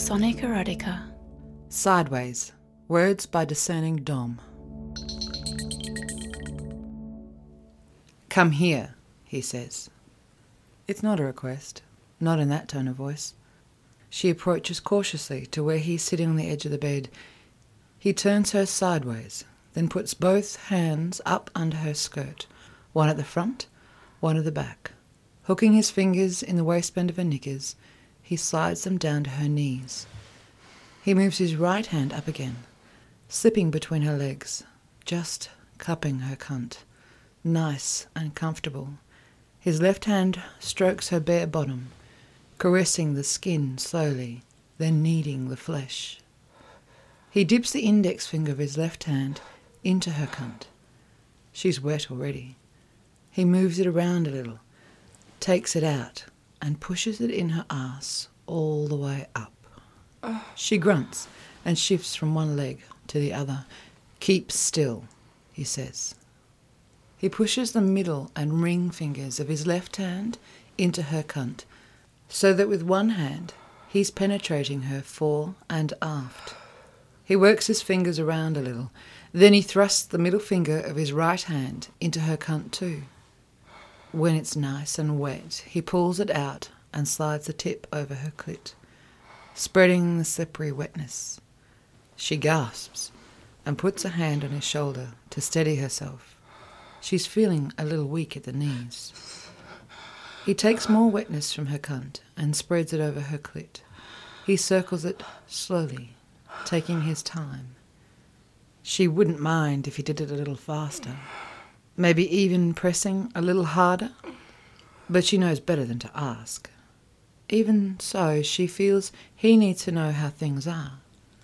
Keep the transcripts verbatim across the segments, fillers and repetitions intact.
Sonic Erotica. Sideways. Words by Discerning Dom. Come here, he says. It's not a request, not in that tone of voice. She approaches cautiously to where he's sitting on the edge of the bed. He turns her sideways, then puts both hands up under her skirt, one at the front, one at the back. Hooking his fingers in the waistband of her knickers, he slides them down to her knees. He moves his right hand up again, slipping between her legs, just cupping her cunt. Nice and comfortable. His left hand strokes her bare bottom, caressing the skin slowly, then kneading the flesh. He dips the index finger of his left hand into her cunt. She's wet already. He moves it around a little, takes it out, and pushes it in her ass all the way up. She grunts and shifts from one leg to the other. Keep still, he says. He pushes the middle and ring fingers of his left hand into her cunt, so that with one hand he's penetrating her fore and aft. He works his fingers around a little, then he thrusts the middle finger of his right hand into her cunt too. When it's nice and wet, he pulls it out and slides the tip over her clit, spreading the slippery wetness. She gasps and puts a hand on his shoulder to steady herself. She's feeling a little weak at the knees. He takes more wetness from her cunt and spreads it over her clit. He circles it slowly, taking his time. She wouldn't mind if he did it a little faster, maybe even pressing a little harder, but she knows better than to ask. Even so, she feels he needs to know how things are.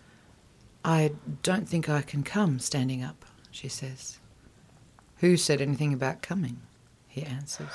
I don't think I can come standing up, she says. Who said anything about coming? He answers.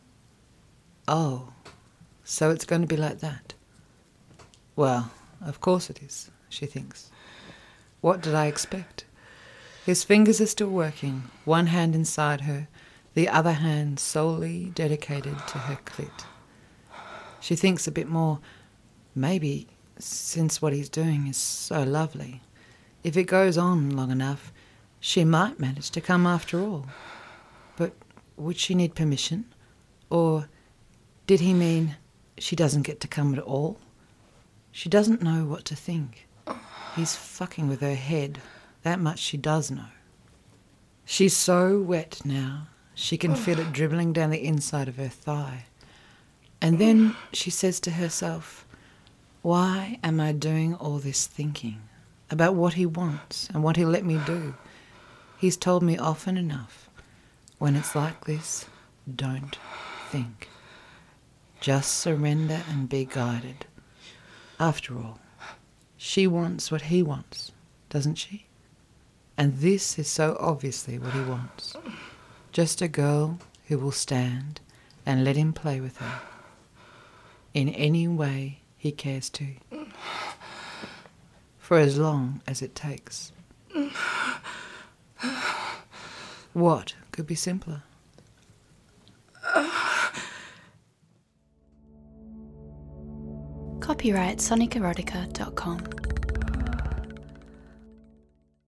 Oh, so it's going to be like that. Well, of course it is, she thinks. What did I expect? His fingers are still working, one hand inside her, the other hand solely dedicated to her clit. She thinks a bit more, maybe, since what he's doing is so lovely, if it goes on long enough, she might manage to come after all. But would she need permission? Or did he mean she doesn't get to come at all? She doesn't know what to think. He's fucking with her head. That much she does know. She's so wet now, she can feel it dribbling down the inside of her thigh. And then she says to herself, why am I doing all this thinking about what he wants and what he'll let me do? He's told me often enough, when it's like this, don't think. Just surrender and be guided. After all, she wants what he wants, doesn't she? And this is so obviously what he wants. Just a girl who will stand and let him play with her in any way he cares to, for as long as it takes. What could be simpler? Copyright sonic erotica dot com.